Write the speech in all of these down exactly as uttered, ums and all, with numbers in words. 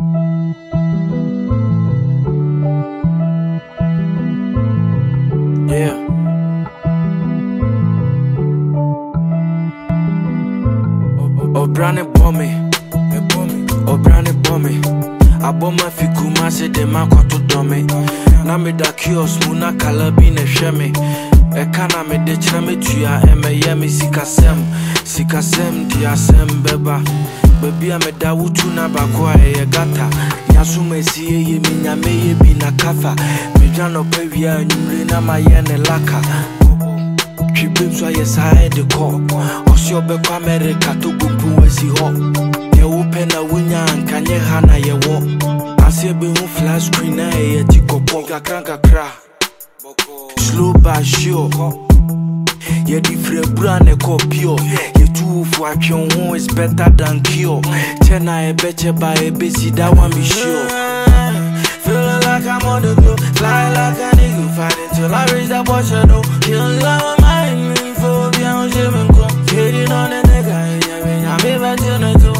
Yeah. Oh, Brownie Bommy. Oh, Brownie Bommy. I bought my fikuma, said the man got to dummy. Now me da kiosk, muna calabi ne shemi. E kana me de chame tuya, eme yemi sikasem. Sikasem, diasem beba. Baby, I'm a dawutu na bakwa e gata. Yasume siye ye minya meye bina kafa. Mijano baby ya nyuri na mayene laka. Chibimswa yes I the call. Osio be kwa America to bumpu wesi ho. Ye upe na winya ankanye hana ye wo. Asye be hu flash screen na ye tiko po. Kakranka kra. Slow but sure. Ye di fre brane ko pure. Ye two for action who is better than cure. Tena e beche ba e besi that one be sure. Feeling like I'm on the globe, fly like a nigga, fighting till I reach that portion. No, killing my mind, me for beyond Jimmy Come. Hitting on the nigga, I'm even till the two.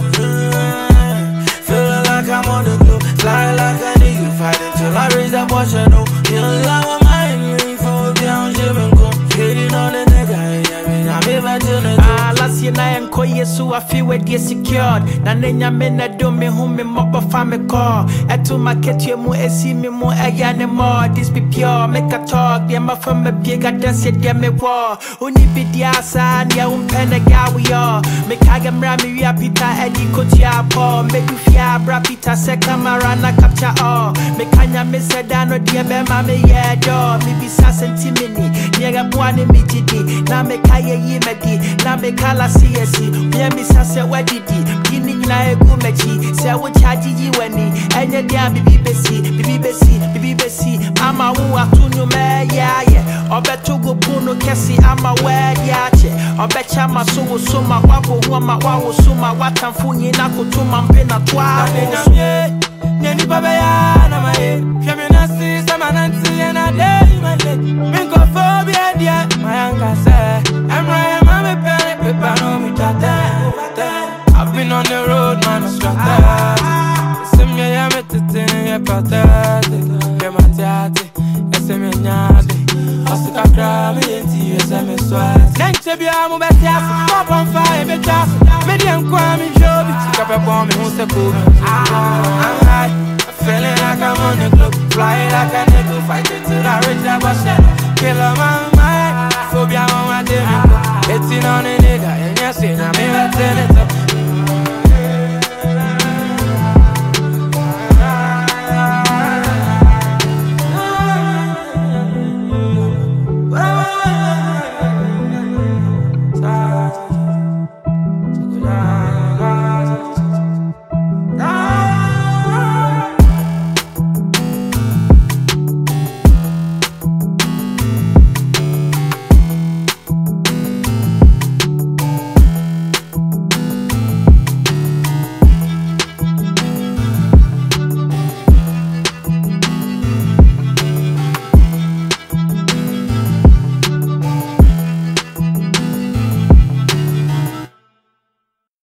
Feeling like I'm on the globe, fly like a nigga, fighting till I reach that portion. No, killing my mind, me for beyond Jimmy Come. Hitting on the nigga, I'm even till the two. Ah, last year I am koye so I feel where they secured. Na nenya me na do me home me mob fa me call. Eto market you mu esi me mu eya ne more. This be pure make a talk. Dem ma from me big at dance dem me war. Oni be dia san ya um pena ga we are. Me kaga mra me wi apita edi kotia po. Me du fia bra pita se camera na capture all. Me kanya me se dano dia be ma me yeah do. Me be sa sentimini. Niega bwane mi didi. Na me kaya yi me di. Na me kala C S C. Me me sa se wedidi. Kini na egu mechi. Se wo charge yi weni. Enye dia bibi besi, bibi besi, bibi besi. Ama wu atunu me yeah yeah. Obeto go puno kesi ama we yeah che. Obecha ma so wo so ma wabo hu ma wawo so ma watamfu nyi na kutuma mpena twa. Nyeni baba ya na mae. Fiame na si sama nanti na day my leg. Minko phobia dia mayanga say. I'm right mama pele pepa no mi tata. I've been on the road man strata. Sem ya ya metete ya patate. Ya matiate. Ese me nyade. Osika kra me enti ese me swat. Nenche bia mo betias. Pop on fire me just. Me di enkwa mi jobi. Sika pe bon me hu se ko.